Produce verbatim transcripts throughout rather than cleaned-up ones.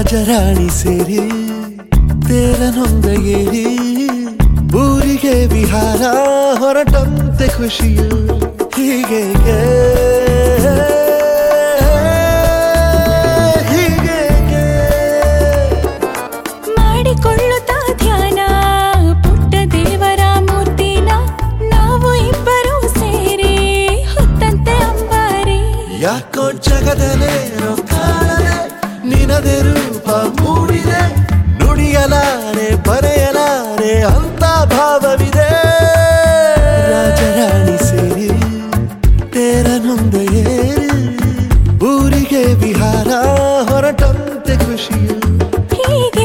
ರಾಜರಾಣಿ ಸೇರಿ ತೇರನೊಂದ ಏರಿ ಊರಿಗೆ ವಿಹಾರ ಹೊರಟಂತೆ ಖುಷಿಯು ಹೀಗೆ ಹೀಗೆ ಮಾಡಿಕೊಳ್ಳುತ್ತಾ ಧ್ಯಾನ ಪುಟ್ಟ ದೇವರ ಮೂರ್ತಿನ ನಾವು ಇಬ್ಬರು ಸೇರಿ ಹೊತ್ತಂತೆ ಅಂಬಾರಿ ಯಾಕೋ ಜಗದಲೇ ಕಾಣದೆ ನಿನದೆ ರೂಪ ಮೂಡಿದೆ ನುಡಿಯಲಾರೆ ಬರೆಯಲಾರೆ ಅಂತ ಭಾವವಿದೆ ರಾಜರಾಣಿ ಸೇರಿ ತೇರನೊಂದ ಏರಿ ಊರಿಗೆ ವಿಹಾರ ಹೊರಟಂತೆ ಖುಷಿಯು ಹೀಗೆ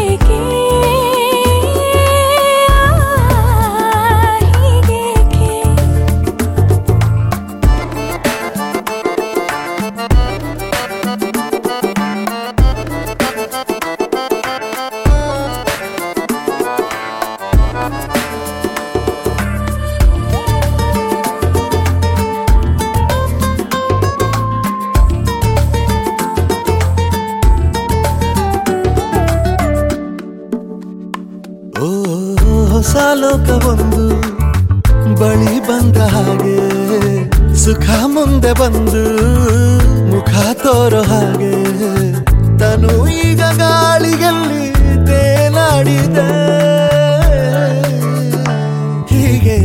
ಓ ಹೊಸ ಲೋಕವೊಂದು ಬಳಿ ಬಂದ ಹಾಗೆ ಸುಖ ಮುಂದೆ ಬಂದು ಮುಖ ತೋರೋ ಹಾಗೆ ತನು ಈಗ ಗಾಳಿಯಲ್ಲಿ ತೇಲಾಡಿದೆ ಹೀಗೆ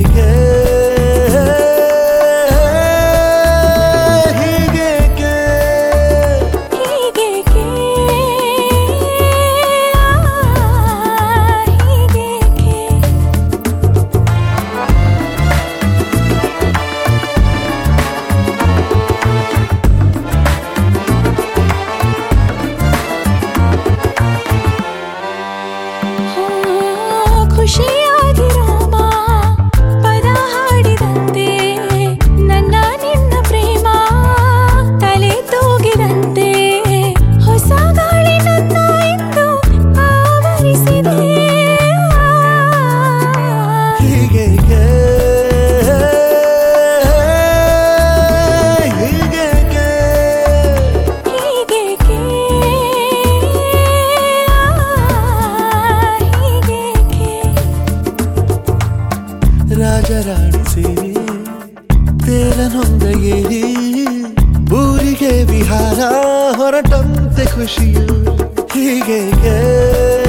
ಖುಷಿಯಾಗಿರೋಮ ಪದ ಹಾಡಿದಂತೆ ನನ್ನ ನಿನ್ನ ಪ್ರೇಮ ತಲೆ ತೂಗಿದಂತೆ ಹೊಸ ಗಾಳಿ ನನ್ನ ಇಂದು ಆವರಿಸಿದೆ ಹೀಗೆ ಹೀಗೆ ರಾಜರಾಣಿ ಸೇರಿ ತೇರನೊಂದ ಏರಿ ಊರಿಗೆ ವಿಹಾರ ಹೊರಟಂತೆ ಖುಷಿಯು ಹೀಗೆ